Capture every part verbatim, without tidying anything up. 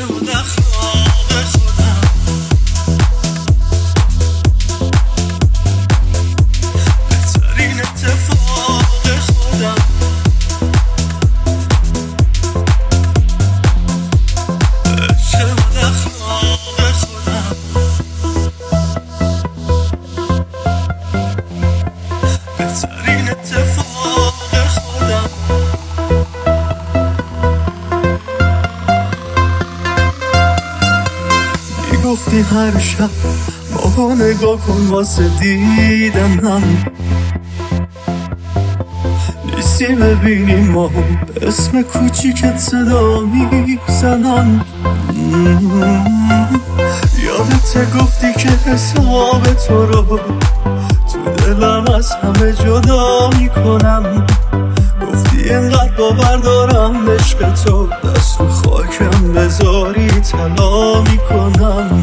و اخلاق خودم، بهترین اتفاق خودم، عشق و اخلاق خودم، بهترین اتفاق خودم. میگفتی هر شب ماهو نگاه کن واسه دیدنم، نیستی ببینی ما به اسم کوچیکت صدا میزنن. یادت گفتی که حساب تو رو تو دلم از همه جدا میکنم، گفتی اینقدر باور دارم عشق تو دست رو خاکم بذاری طلا میکنم.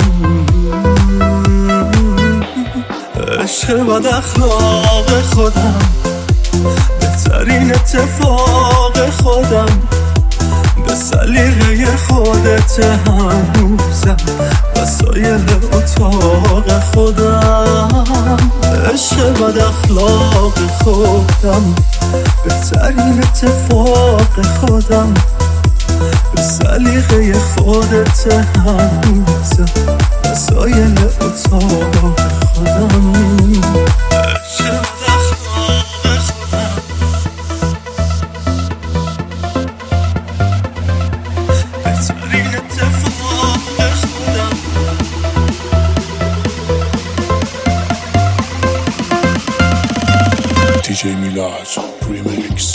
عشق بد اخلاق خودم، بهترین اتفاق خودم، به سلیقه خودت هنوزم وسایل اتاق خودم. عشق بد اخلاق خودم، بهترین اتفاق خودم، به سلیقه خودت هنوزم وسایل اتاق خودم. عشق بد اخلاق خودم، بهترین اتفاق خودم. دی جی میلاد ریمیکس.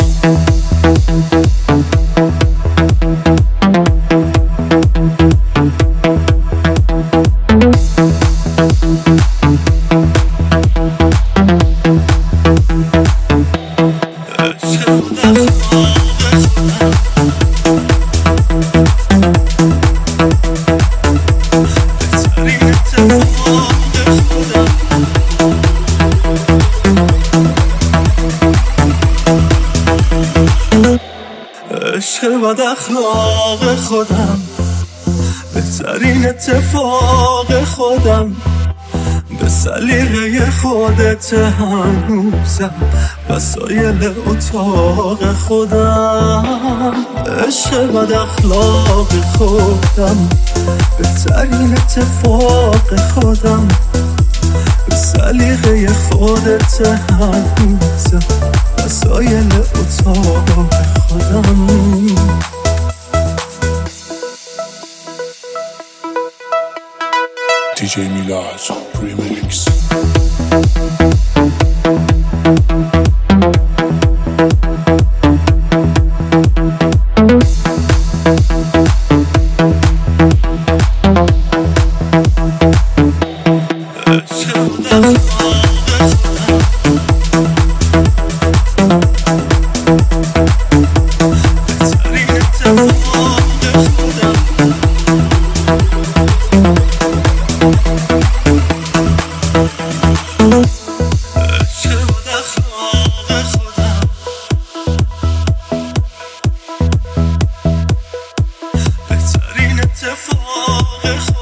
عشق بد اخلاق خودم، بهترین اتفاق خودم، به سلیقه خودت هنوزم وسایل اتاق خودم. عشق بد اخلاق خودم، بهترین اتفاق خودم، به سلیقه خودت هنوزم وسایل اتاق خودم. دی جی میلاد ریمیکس. بهترین اتفاق